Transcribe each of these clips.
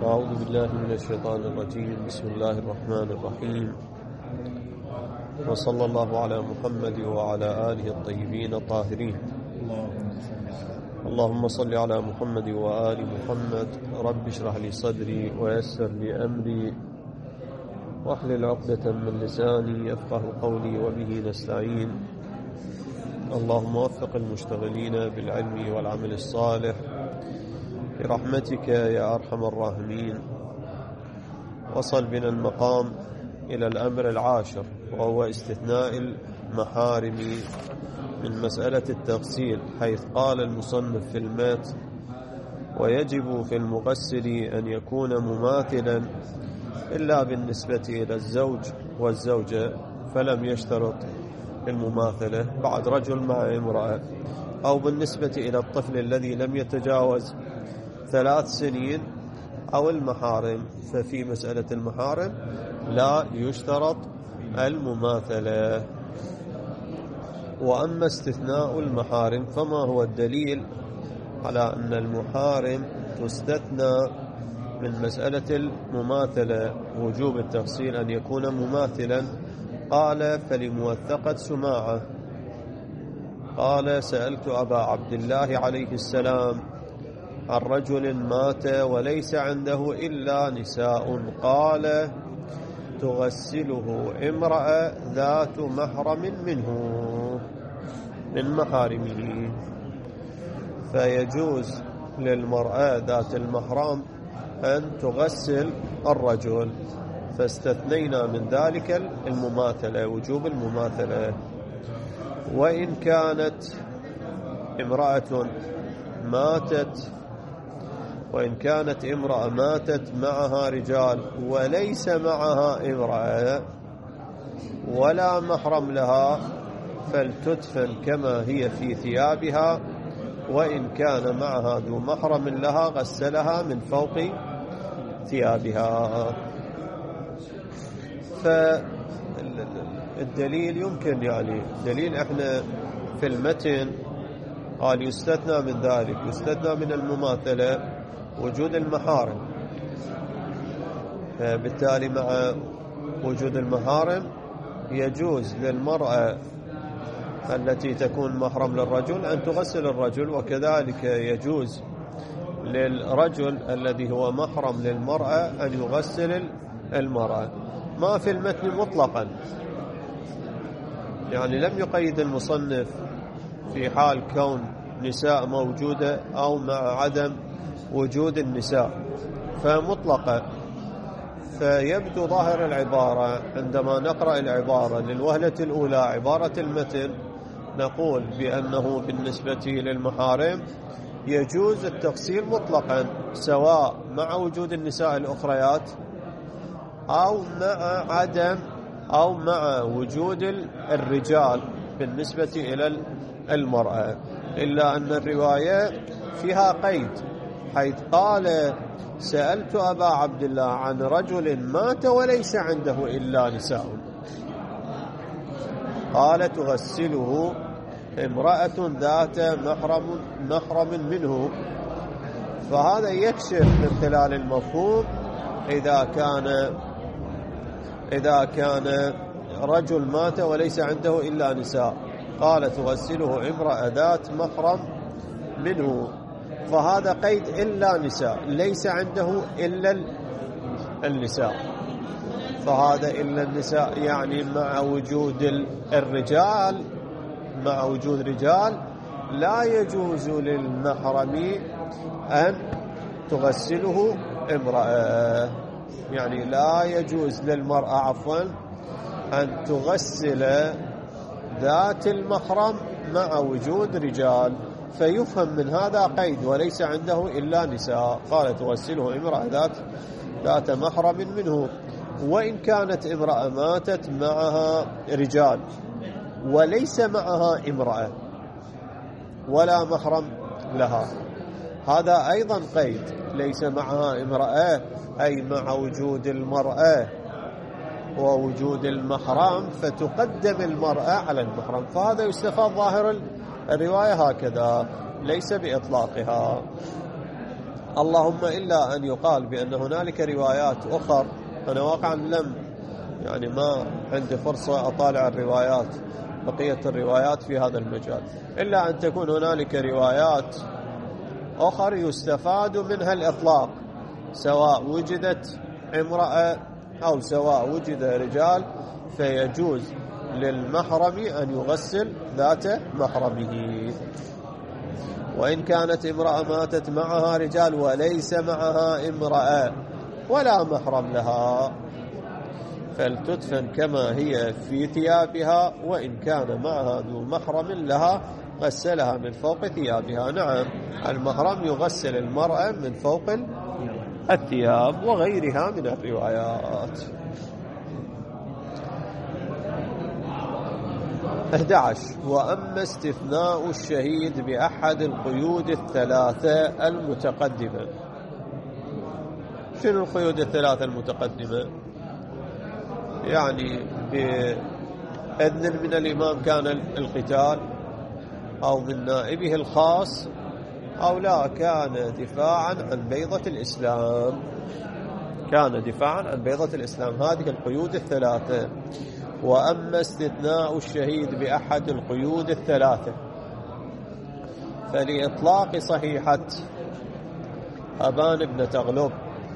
أعوذ بالله من الشيطان الرجيم. بسم الله الرحمن الرحيم، وصلى الله على محمد وعلى آله الطيبين الطاهرين. اللهم صل على محمد وآل محمد. رب اشرح لي صدري ويسر لي أمري واحلل عقدة من لساني يفقه قولي وبه نستعين. اللهم وفق المشتغلين بالعلم والعمل الصالح برحمتك يا أرحم الراحمين. وصل بنا المقام إلى الأمر العاشر، وهو استثناء المحارم من مسألة التغسيل، حيث قال المصنف في المات: ويجب في المغسل أن يكون مماثلا إلا بالنسبة إلى الزوج والزوجة، فلم يشترط المماثلة بعد رجل مع امرأة، أو بالنسبة إلى الطفل الذي لم يتجاوز 3 سنين، أو المحارم. ففي مسألة المحارم لا يشترط المماثلة. وأما استثناء المحارم فما هو الدليل على أن المحارم تستثنى من مسألة المماثلة وجوب التغسيل أن يكون مماثلا؟ قال: فلموثقة سماعة قال: سألت أبا عبد الله عليه السلام عن رجل مات وليس عنده إلا نساء، قال: تغسله امرأة ذات محرم منه من محارمه. فيجوز للمرأة ذات المحرم أن تغسل الرجل، فاستثنينا من ذلك المماثلة، وجوب المماثلة. وإن كانت امرأة ماتت معها رجال وليس معها امرأة ولا محرم لها، فلتدفن كما هي في ثيابها، وإن كان معها ذو محرم لها غسلها من فوق ثيابها. فالدليل يمكن دليل احنا في المتن قال يستثنى من ذلك، يستثنى من المماثلة وجود المحارم. بالتالي مع وجود المحارم يجوز للمرأة التي تكون محرم للرجل أن تغسل الرجل، وكذلك يجوز للرجل الذي هو محرم للمرأة أن يغسل المرأة. ما في المتن مطلقا، لم يقيد المصنف في حال كون نساء موجودة أو مع عدم وجود النساء، فمطلقة. فيبدو ظاهر العبارة عندما نقرأ العبارة للوهلة الأولى عبارة المتن، نقول بأنه بالنسبة للمحارم يجوز التغسيل مطلقا، سواء مع وجود النساء الأخريات أو مع عدم أو مع وجود الرجال بالنسبة إلى المرأة، إلا أن الرواية فيها قيد، حيث قال: سألت أبا عبد الله عن رجل مات وليس عنده إلا نساء، قال: تغسله امرأة ذات محرم منه. فهذا يكشف من خلال المفهوم إذا كان رجل مات وليس عنده إلا نساء، قال: تغسله امرأة ذات محرم منه، فهذا قيد إلا نساء، ليس عنده إلا النساء. فهذا إلا النساء مع وجود الرجال، مع وجود رجال لا يجوز للمحرم أن تغسله امرأة، لا يجوز للمرأة أن تغسل ذات المحرم مع وجود رجال. فيفهم من هذا قيد: وليس عنده إلا نساء، قال: تغسله امرأة ذات محرم منه. وإن كانت امرأة ماتت معها رجال وليس معها امرأة ولا محرم لها، هذا أيضا قيد، ليس معها امرأة أي مع وجود المرأة ووجود المحرم، فتقدم المرأة على المحرم. فهذا يستفاد ظاهر الرواية هكذا، ليس بإطلاقها. اللهم إلا أن يقال بأن هنالك روايات أخرى. أنا واقعا ما عندي فرصة أطالع الروايات، بقية الروايات في هذا المجال، إلا أن تكون هنالك روايات أخرى يستفاد منها الإطلاق، سواء وجدت امرأة أو سواء وجد رجال، فيجوز للمحرم أن يغسل ذات محرمه. وإن كانت امرأة ماتت معها رجال وليس معها امرأة ولا محرم لها، فلتدفن كما هي في ثيابها، وإن كان معها ذو محرم لها غسلها من فوق ثيابها. نعم، المحرم يغسل المرأة من فوق الثياب وغيرها من الروايات. 11. وأما استثناء الشهيد بأحد القيود الثلاثة المتقدمة. شنو القيود الثلاثة المتقدمة؟ يعني بإذن من الإمام كان القتال، أو من نائبه الخاص، أو لا كان دفاعا عن بيضة الإسلام. كان دفاعا عن بيضة الإسلام. هذه القيود الثلاثة. وأما استثناء الشهيد بأحد القيود الثلاثة فلإطلاق صحيحة أبان بن تغلب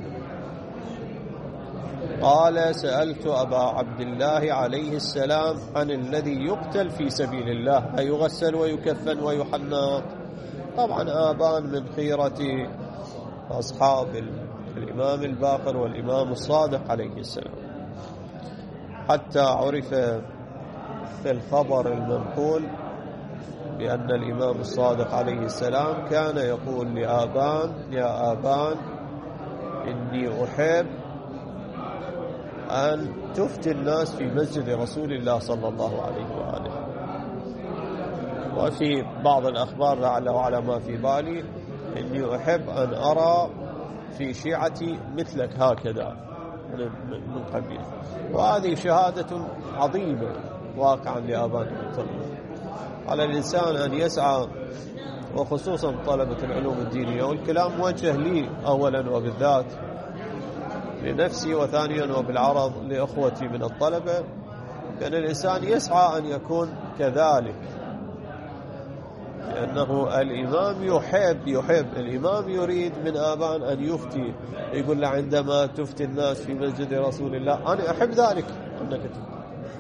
قال: سألت أبا عبد الله عليه السلام عن الذي يقتل في سبيل الله أيغسل ويكفن ويحنط؟ طبعا آبان من خيرة أصحاب الإمام الباقر والإمام الصادق عليه السلام، حتى عرف في الخبر المنقول بأن الإمام الصادق عليه السلام كان يقول لآبان: يا آبان، إني أحب أن تفتي الناس في مسجد رسول الله صلى الله عليه وآله. وفي بعض الأخبار لعله على ما في بالي: إني أحب أن أرى في شيعتي مثلك هكذا من قبيل. وهذه شهادة عظيمة واقعا لآبان المتقين. على الإنسان أن يسعى، وخصوصا طلبة العلوم الدينية، والكلام موجه لي أولا وبالذات لنفسي، وثانيا وبالعرض لأخوتي من الطلبة، كان الإنسان يسعى أن يكون كذلك، لأنه الإمام يحب الإمام يريد من آبان أن يفتي، يقول له: عندما تفتي الناس في مسجد رسول الله أنا أحب ذلك أنك تفتي.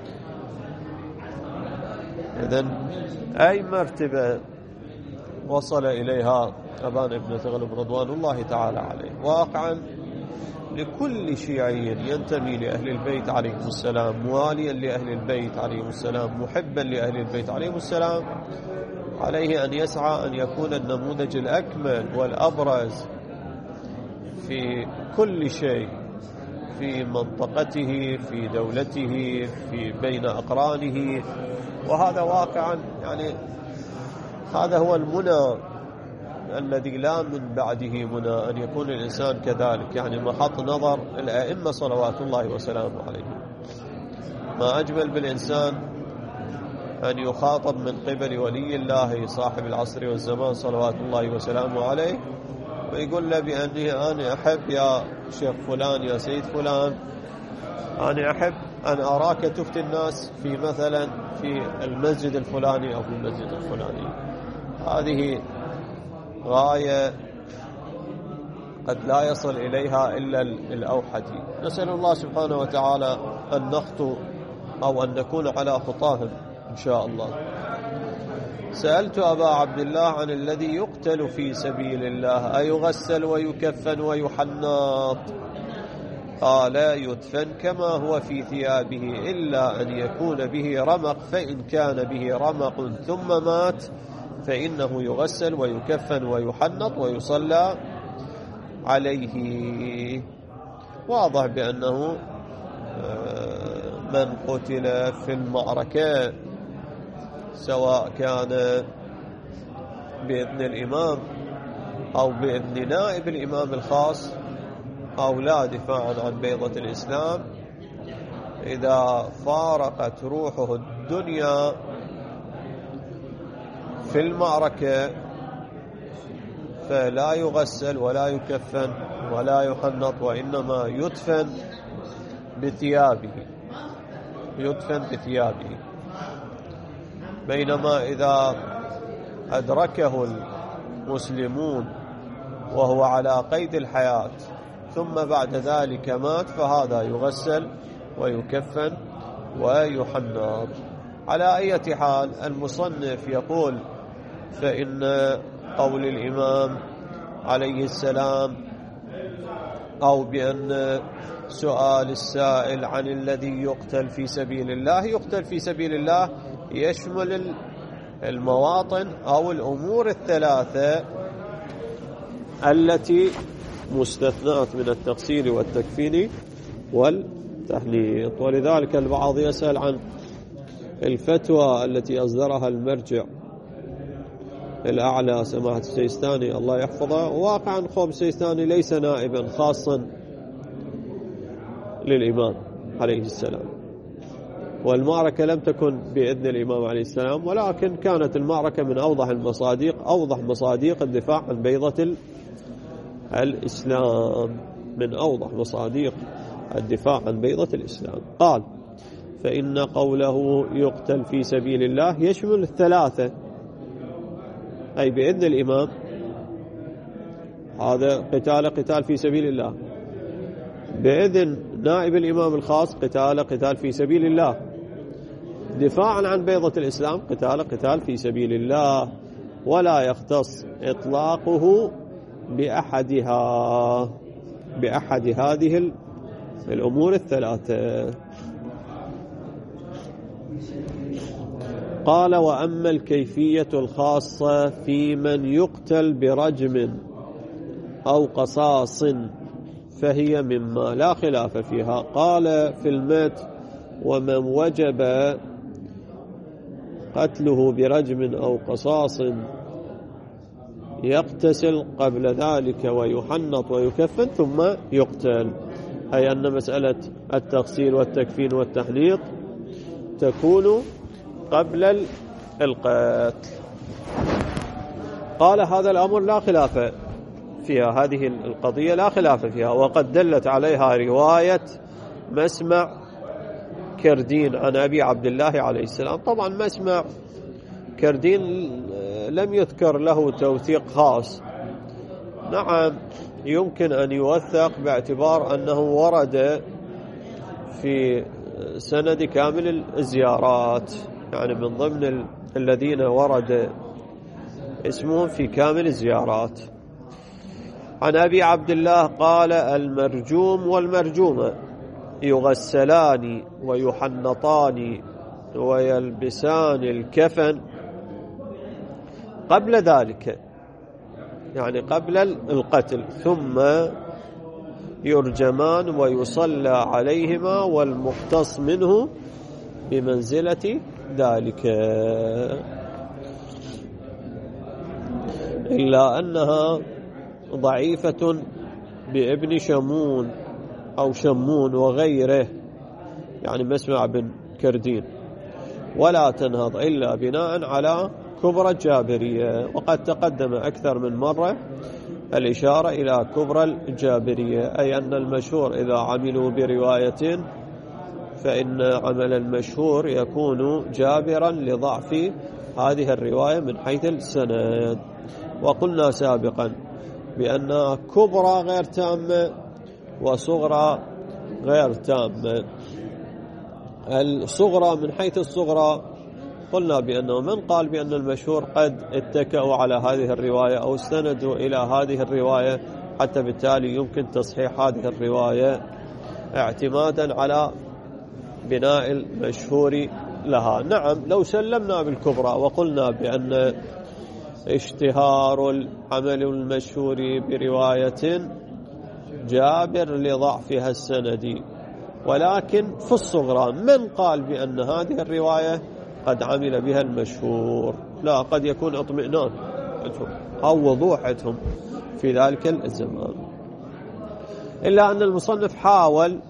إذن أي مرتبة وصل إليها أبان ابن تغلب رضوان الله تعالى عليه، واقعا لكل شيعي ينتمي لأهل البيت عليهم السلام، مواليا لأهل البيت عليهم السلام، محبا لأهل البيت عليهم السلام، عليه أن يسعى أن يكون النموذج الأكمل والأبرز في كل شيء، في منطقته، في دولته، في بين أقرانه. وهذا واقعا هذا هو المنى الذي لا من بعده منى، أن يكون الإنسان كذلك، محط نظر الأئمة صلوات الله وسلامه عليهم. ما أجمل بالإنسان أن يخاطب من قبل ولي الله صاحب العصر والزمان صلوات الله وسلامه عليه، ويقول له بأني أنا أحب يا شيخ فلان، يا سيد فلان، أنا أحب أن أراك تفتي الناس في مثلا في المسجد الفلاني أو في المسجد الفلاني. هذه غاية قد لا يصل إليها إلا الأوحدي. نسأل الله سبحانه وتعالى أن نخطو أو أن نكون على خطاهم إن شاء الله. سألت أبا عبد الله عن الذي يقتل في سبيل الله أيغسل ويكفن ويحنط؟ قال: يدفن كما هو في ثيابه، إلا أن يكون به رمق، فإن كان به رمق ثم مات فإنه يغسل ويكفن ويحنط ويصلى عليه. واضح بأنه من قتل في المعركة، سواء كان بإذن الإمام أو بإذن نائب الإمام الخاص أو لا، دفاعا عن بيضة الإسلام، إذا فارقت روحه الدنيا في المعركة فلا يغسل ولا يكفن ولا يحنط، وإنما يدفن بثيابه، يدفن بثيابه. بينما إذا أدركه المسلمون وهو على قيد الحياة ثم بعد ذلك مات، فهذا يغسل ويكفن ويحنط. على أي حال، المصنف يقول: فإن قول الإمام عليه السلام أو بأن سؤال السائل عن الذي يقتل في سبيل الله، يقتل في سبيل الله يشمل المواطن أو الأمور الثلاثة التي مستثنات من التقصير والتكفين والتحنيط. ولذلك البعض يسأل عن الفتوى التي أصدرها المرجع الأعلى سماحة السيستاني الله يحفظه. واقعا خوب السيستاني ليس نائبا خاصا للإمام عليه السلام، والمعركة لم تكن بإذن الإمام عليه السلام، ولكن كانت المعركة من أوضح مصاديق الدفاع عن بيضة الإسلام، من أوضح مصاديق الدفاع عن بيضة الإسلام. قال: فإن قوله يقتل في سبيل الله يشمل الثلاثة، أي بإذن الإمام هذا قتال في سبيل الله، بإذن نائب الإمام الخاص قتال في سبيل الله، دفاعا عن بيضة الإسلام قتال في سبيل الله، ولا يختص إطلاقه بأحد هذه الأمور الثلاثة. قال: وأما الكيفية الخاصة في من يقتل برجم أو قصاص فهي مما لا خلاف فيها. قال في المت: ومن وجب قتله برجم أو قصاص يغتسل قبل ذلك ويحنط ويكفن ثم يقتل، أي أن مسألة التغسيل والتكفين والتحنيط تكون قبل القتل. قال: هذا الأمر لا خلاف فيها، هذه القضية لا خلاف فيها، وقد دلت عليها رواية مسمع كردين عن أبي عبد الله عليه السلام. طبعا مسمع كردين لم يذكر له توثيق خاص، نعم يمكن أن يوثق باعتبار أنه ورد في سند كامل الزيارات، يعني من ضمن الذين ورد اسمهم في كامل الزيارات. عن أبي عبد الله قال: المرجوم والمرجومة يغسلان ويحنطان ويلبسان الكفن قبل ذلك، يعني قبل القتل، ثم يرجمان ويصلى عليهما، والمقتص منه بمنزلة ذلك، إلا أنها ضعيفة بابن شمون أو شمون وغيره، يعني مسمع بن كردين، ولا تنهض إلا بناء على كبرى الجابرية. وقد تقدم أكثر من مرة الإشارة إلى كبرى الجابرية، أي أن المشهور إذا عملوا برواية فإن عمل المشهور يكون جابرا لضعف هذه الرواية من حيث السند. وقلنا سابقا بأنها كبرى غير تامة وصغرى غير تامة. الصغرى من حيث الصغرى قلنا بأنه من قال بأن المشهور قد اتكأوا على هذه الرواية أو استندوا إلى هذه الرواية، حتى بالتالي يمكن تصحيح هذه الرواية اعتمادا على بناء المشهور لها. نعم لو سلمنا بالكبرى وقلنا بأن اشتهار العمل المشهور برواية جابر لضعفها السندي، ولكن في الصغرى من قال بأن هذه الرواية قد عمل بها المشهور؟ لا، قد يكون اطمئنان أو وضوحتهم في ذلك الزمان. إلا أن المصنف حاول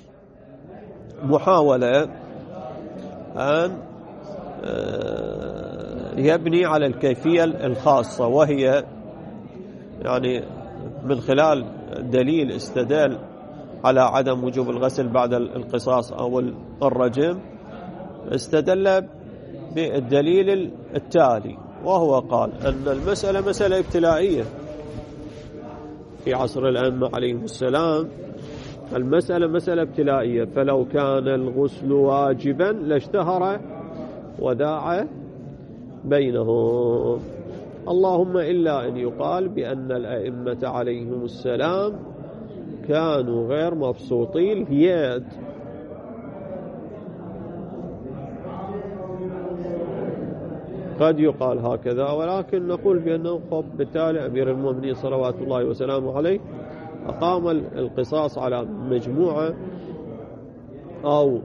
محاولة أن يبني على الكيفية الخاصة، وهي يعني من خلال دليل استدل على عدم وجوب الغسل بعد القصاص أو الرجم، استدل بالدليل التالي، وهو قال أن المسألة مسألة ابتلائية في عصر الأئمة عليهم السلام. المسألة مسألة ابتلائية، فلو كان الغسل واجبا لاشتهر وداع بينهم، اللهم إلا أن يقال بأن الأئمة عليهم السلام كانوا غير مبسوطي اليد. قد يقال هكذا، ولكن نقول بأنه بالتالي أمير المؤمنين صلوات الله وسلامه عليه أقام القصاص على مجموعة، أو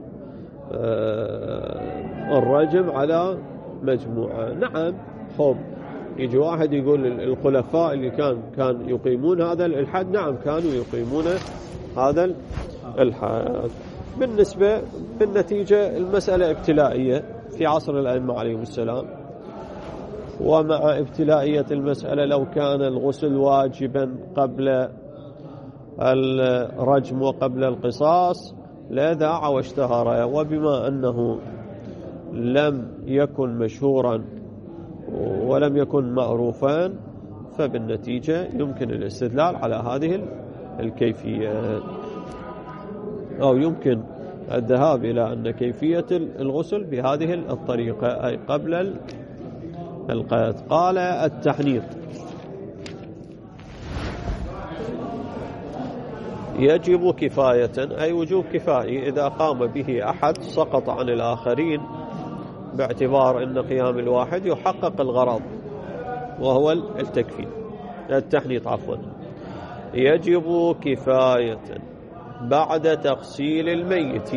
الرجم على مجموعة. نعم، يجي واحد يقول الخلفاء اللي كان يقيمون هذا الحد، نعم كانوا يقيمون هذا الحد. بالنتيجة المسألة ابتلائية في عصر الأئمة عليهم السلام، ومع ابتلائية المسألة لو كان الغسل واجبا قبل الرجم وقبل القصاص لذاع واشتهر، وبما أنه لم يكن مشهورا ولم يكن معروفا، فبالنتيجة يمكن الاستدلال على هذه الكيفية، أو يمكن الذهاب إلى أن كيفية الغسل بهذه الطريقة، أي قبل القيد. قال التحنيط يجب كفاية، أي وجوب كفائي، إذا قام به أحد سقط عن الآخرين، باعتبار أن قيام الواحد يحقق الغرض وهو التحنيط. يجب كفاية بعد تغسيل الميت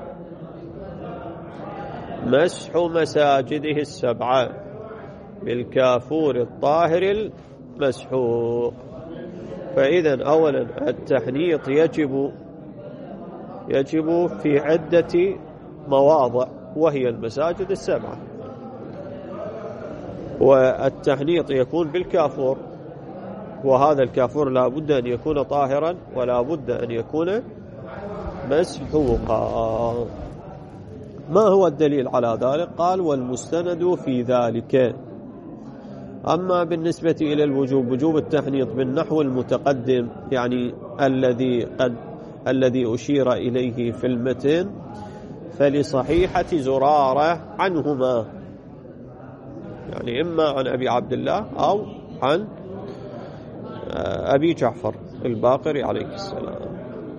مسح مساجده السبعة بالكافور الطاهر المسحوق. فإذا أولا التحنيط يجب في عدة مواضع، وهي المساجد السبعة. والتحنيط يكون بالكافور، وهذا الكافور لا بد أن يكون طاهرا ولا بد أن يكون مسحوقا. ما هو الدليل على ذلك؟ قال والمستند في ذلك. أما بالنسبة إلى الوجوب، وجوب التحنيط بالنحو المتقدم، يعني الذي أشير إليه في المتن، فلصحيحة زرارة عنهما، يعني إما عن أبي عبد الله أو عن أبي جعفر الباقر عليه السلام.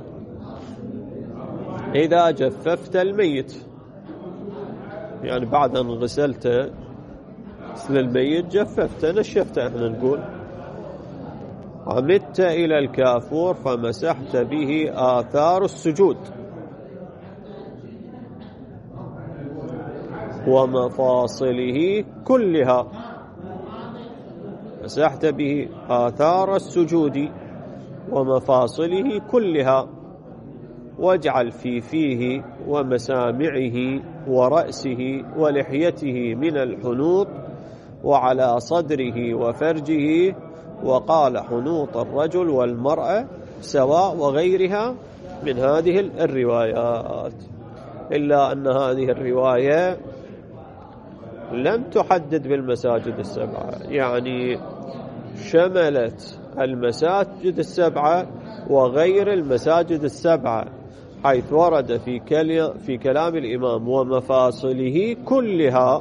إذا جففت الميت، يعني بعد أن غسلت الميت جففت نشفت، احنا نقول عمدت إلى الكافور فمسحت به آثار السجود ومفاصله كلها، مسحت به آثار السجود ومفاصله كلها، واجعل في فيه ومسامعه ورأسه ولحيته من الحنوط، وعلى صدره وفرجه. وقال حنوط الرجل والمرأة سواء، وغيرها من هذه الروايات، إلا أن هذه الرواية لم تحدد بالمساجد السبعة، يعني شملت المساجد السبعة وغير المساجد السبعة، حيث ورد في كلام الإمام ومفاصله كلها،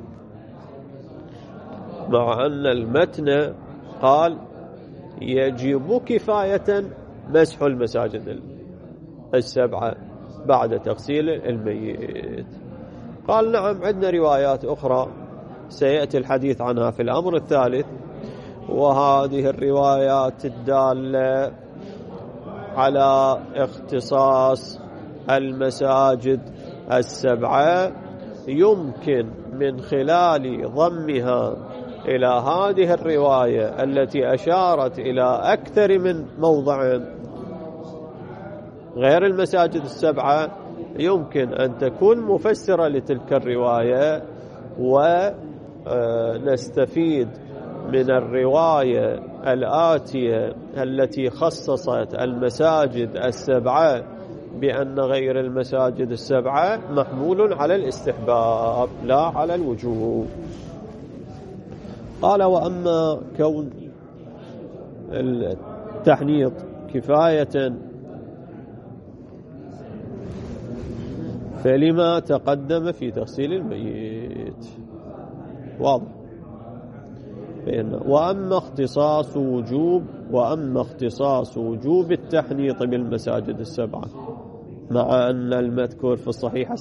مع أن المتن قال يجب كفاية مسح المساجد السبعة بعد تغسيل الميت. قال نعم، عندنا روايات أخرى سيأتي الحديث عنها في الأمر الثالث، وهذه الروايات الدالة على اختصاص المساجد السبعة يمكن من خلال ضمها إلى هذه الرواية التي أشارت إلى أكثر من موضع غير المساجد السبعة، يمكن أن تكون مفسرة لتلك الرواية، ونستفيد من الرواية الآتية التي خصصت المساجد السبعة بأن غير المساجد السبعة محمول على الاستحباب لا على الوجوب. قال: وأما كون التحنيط كفاية فلما تقدم في تغسيل الميت. واضح. وأما اختصاص وجوب التحنيط بالمساجد السبعة، مع أن المذكور في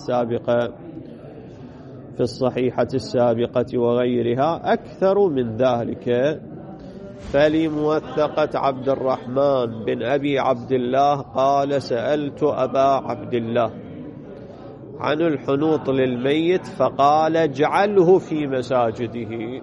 الصحيحة السابقة وغيرها أكثر من ذلك، فلموثقة عبد الرحمن بن أبي عبد الله قال: سألت أبا عبد الله عن الحنوط للميت فقال: اجعله في مساجده،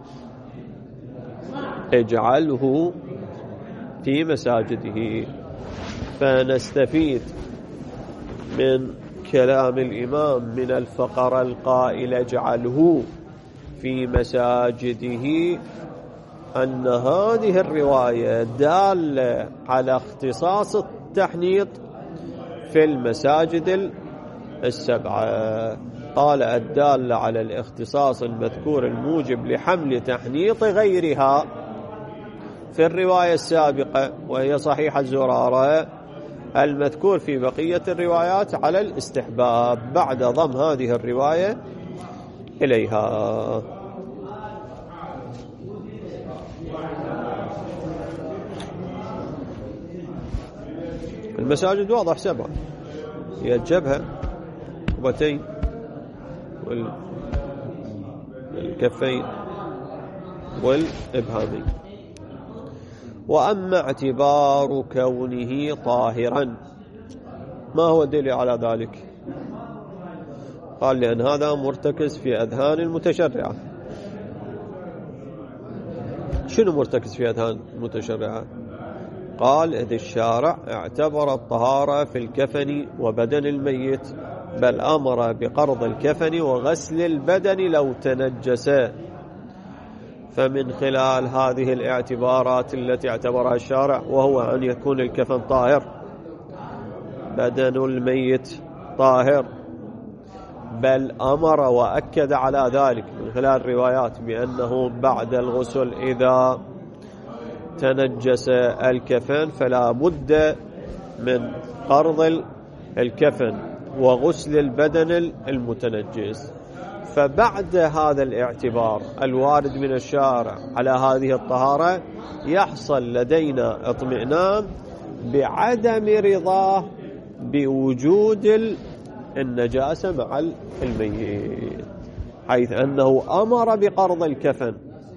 اجعله في مساجده. فنستفيد من كلام الإمام من الفقرة القائلة اجعله في مساجده أن هذه الرواية دالة على اختصاص التحنيط في المساجد السبعة. قال: الدالة على الاختصاص المذكور الموجب لحمل تحنيط غيرها في الرواية السابقة وهي صحيحة زرارة، المذكور في بقية الروايات على الاستحباب بعد ضم هذه الرواية إليها. المساجد واضح سبعة، هي الجبهة، الركبتين، والكفين، والإبهامين. وأما اعتبار كونه طاهرا، ما هو الدليل على ذلك؟ قال: لأن هذا مرتكز في أذهان المتشرعة. شنو مرتكز في أذهان المتشرعة؟ قال: إذ الشارع اعتبر الطهارة في الكفن وبدن الميت، بل أمر بقرض الكفن وغسل البدن لو تنجسا. فمن خلال هذه الاعتبارات التي اعتبرها الشارع، وهو أن يكون الكفن طاهر، بدن الميت طاهر، بل أمر وأكد على ذلك من خلال الروايات بأنه بعد الغسل إذا تنجس الكفن فلا بد من قرض الكفن وغسل البدن المتنجس. فبعد هذا الاعتبار الوارد من الشارع على هذه الطهارة، يحصل لدينا اطمئنان بعدم رضاه بوجود النجاسة مع الميت، حيث أنه أمر بقرض الكفن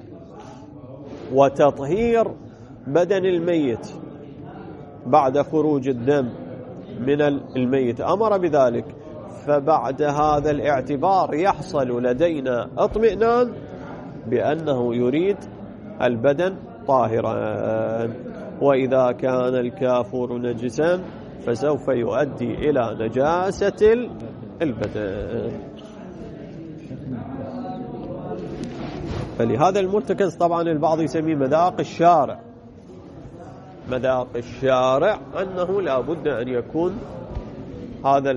وتطهير بدن الميت بعد خروج الدم من الميت، أمر بذلك. فبعد هذا الاعتبار يحصل لدينا اطمئنان بأنه يريد البدن طاهرا، وإذا كان الكافور نجسا فسوف يؤدي إلى نجاسة البدن. فلهذا المرتكز طبعا البعض يسميه مذاق الشارع. مذاق الشارع أنه لا بد أن يكون هذا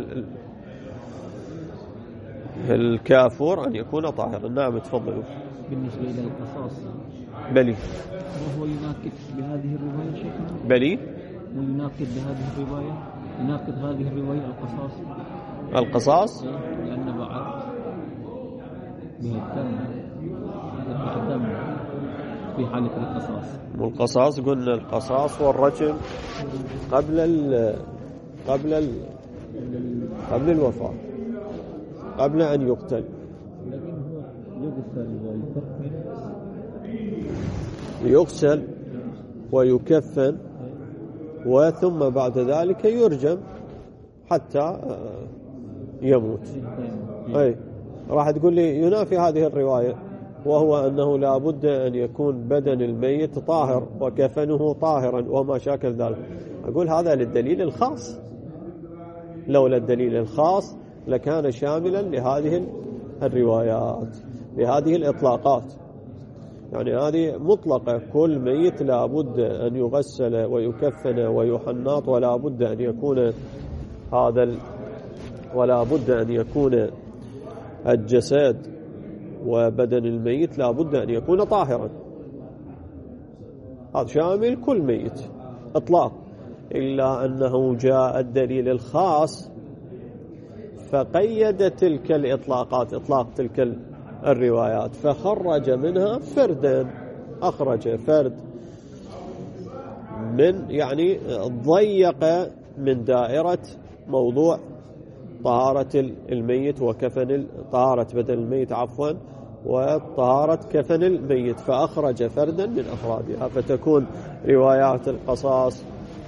الكافور أن يكون طاهرا. نعم تفضلوا. بالنسبة إلى القصاص بلي، وهو يناقض بهذه الرواية شيخنا؟ بلي ويناقض بهذه الرواية، يناقض هذه الرواية القصاص لأن بعد بهالدم هذا الدم في حالة القصاص. والقصاص قلنا القصاص والرجم قبل الوفاة، قبل أن يقتل. لكن هو يغسل ويكفن وثم بعد ذلك يرجم حتى يموت. أي راح تقول لي ينافي هذه الرواية، وهو أنه لا بد أن يكون بدن الميت طاهر وكفنه طاهرا وما شاكل ذلك. أقول هذا للدليل الخاص، لولا الدليل الخاص لكان شاملا لهذه الروايات، لهذه الإطلاقات. يعني هذه مطلقة، كل ميت لا بد أن يغسل ويكفن ويحنط، ولا بد أن يكون ولا بد أن يكون الجسد وبدن الميت لا بد أن يكون طاهرا. هذا شامل كل ميت إطلاق، إلا أنه جاء الدليل الخاص فقيد تلك الإطلاقات، إطلاق تلك الروايات، فخرج منها فردا، أخرج فرد من يعني ضيق من دائرة موضوع طهارة الميت وكفن طهارة بدن الميت وطهارة كفن الميت، فأخرج فردا من أفرادها، فتكون روايات القصاص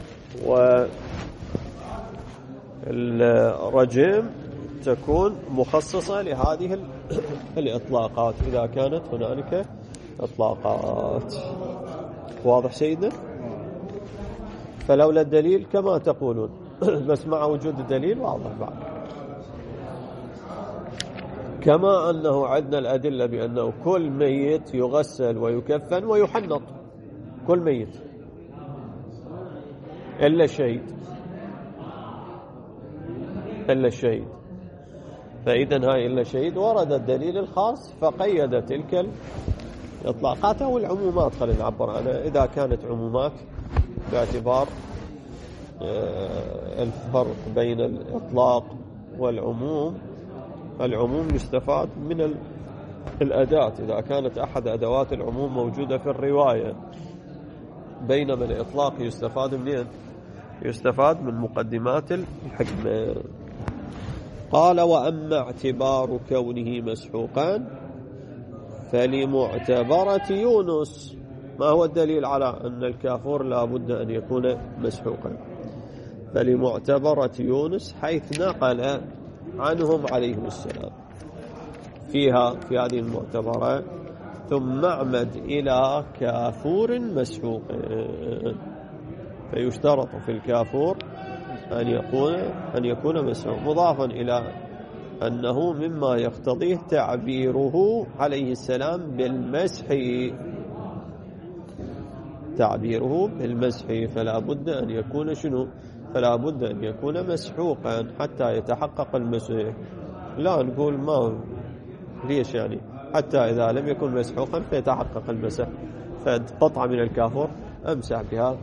والرجم تكون مخصصة لهذه الإطلاقات إذا كانت هنالك إطلاقات. واضح سيدنا؟ فلولا الدليل كما تقولون بس مع وجود الدليل واضح بعد. كما أنه عندنا الأدلة بأنه كل ميت يغسل ويكفن ويحنط، كل ميت إلا الشهيد، فإذا هاي إلا شهيد ورد الدليل الخاص فقيد تلك الإطلاقات أو العمومات، خلينا نعبر عنها. إذا كانت عمومات باعتبار الفرق بين الإطلاق والعموم، العموم يستفاد من الأداة إذا كانت أحد أدوات العموم موجودة في الرواية، بينما الإطلاق يستفاد منين؟ يستفاد من مقدمات الحكمة. قال: وأما اعتبار كونه مسحوقا فلمعتبرة يونس. ما هو الدليل على أن الكافور لا بد أن يكون مسحوقا؟ فلمعتبرة يونس حيث نقل عنهم عليهم السلام في هذه المعتبرة، ثم اعمد إلى كافور مسحوق، فيشترط في الكافور أن يكون مسحوق، مضافا إلى أنه مما يقتضيه تعبيره عليه السلام بالمسح، فلا بد أن يكون شنو؟ فلا بد أن يكون مسحوقا حتى يتحقق المسح. لا نقول ما ليش يعني حتى إذا لم يكن مسحوقا فيتحقق المسح، فقطعة من الكافور أمسح بها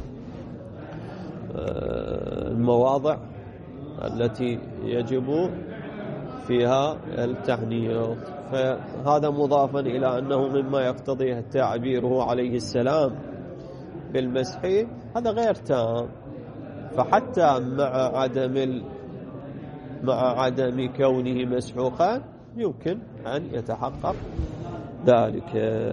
المواضع التي يجب فيها التحنيط، فهذا مضافا إلى أنه مما يقتضي تعبيره عليه السلام بالمسح، هذا غير تام. فحتى مع عدم كونه مسحوقا يمكن أن يتحقق ذلك.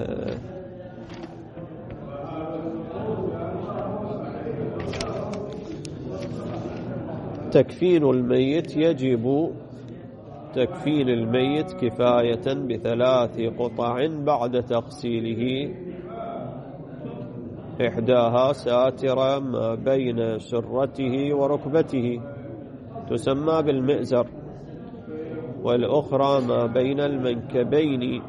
تكفين الميت: يجب تكفين الميت كفاية ب3 قطع بعد تغسيله، إحداها ساترة ما بين سرته وركبته تسمى بالمئزر، والأخرى ما بين المنكبين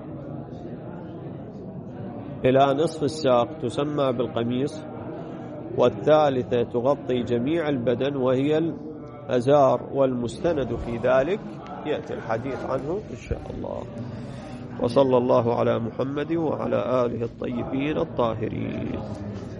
إلى نصف الساق تسمى بالقميص، والثالثة تغطي جميع البدن وهي الأزار، والمستند في ذلك يأتي الحديث عنه إن شاء الله. وصلى الله على محمد وعلى آله الطيبين الطاهرين.